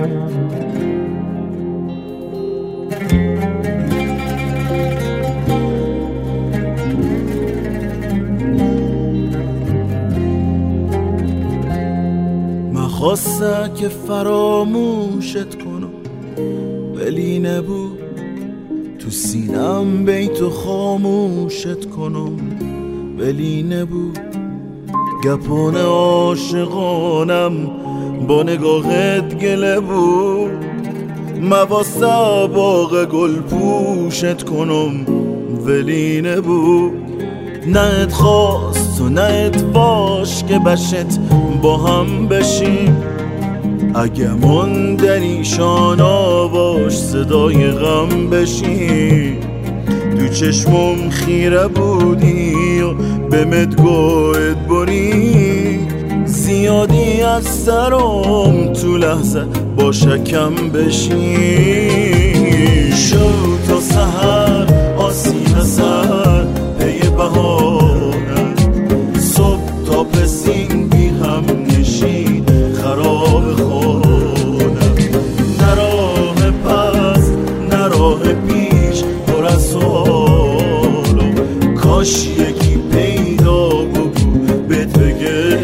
خواسته که فراموشت کنم ولی نبود، تو سینم بیتو خاموشت کنم ولی نبود. گپان عاشقانم با نگاهت گله بود، مواسه باغ گل پوشت کنم ولی نبود. نه ات خواست و نه ات باش که بشت با هم بشیم، اگه من در ایشان آواش صدای غم بشیم. تو چشمم خیره بودی و به مدگوت بری، زیادی از سرم تو لحظه با شکم بشیم. شو تا سحر آسین سر پی بهانم، صبح تا پسین بی هم نشین خراب خونم. نه راه پس نه راه پیش پر از سوالم، کاش یکی پیدا بگو بهت بگه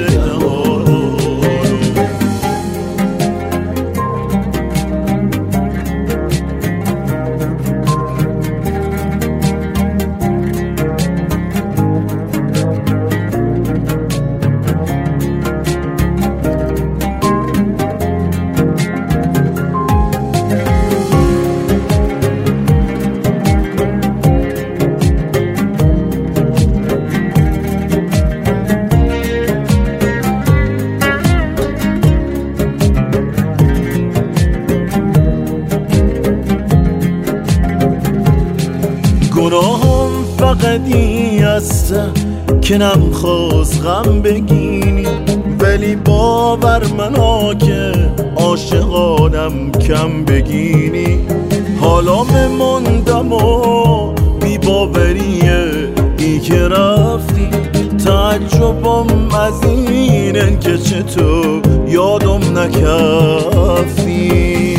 گناهم فقط این است که نمیخواست غم بگینی، ولی باور منا که عاشقانم کم بگینی. حالا مموندم و بی باوریه ای که رفتی، تعجبم از اینن که چطور یادم نکفتی.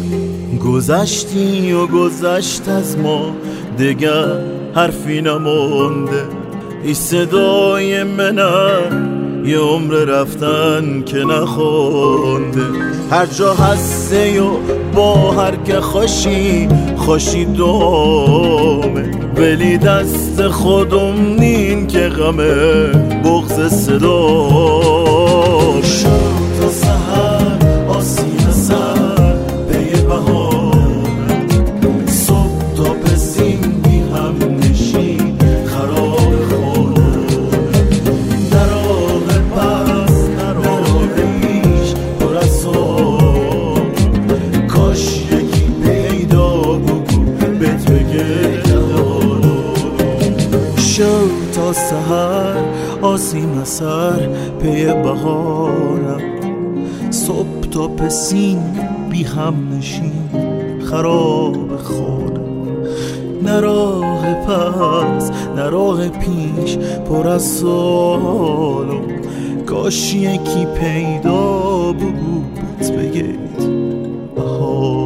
گذشتی و گذشت از ما دیگر حرفی نمونده، ای صدای منه یه عمر رفتن که نخونده. هر جا هسته و با هر که خوشی خوشی دومه، ولی دست خودم نین که غمه بغض صدا. شد تا سحر آسین سر پی بهانم، صبح تا پسین بی هم نشین خراب خونم. نه راه پس نه راه پیش پر از سوال، کاش یکی پیدا بگو بهت بگه شو تا سحر آسیم سر پی بهارم، صبح تا پسین بی هم نشین خراب خونم. نه راه پس نه راه پیش پر از سوالم، کاش یکی پیدا بود بگید بهار.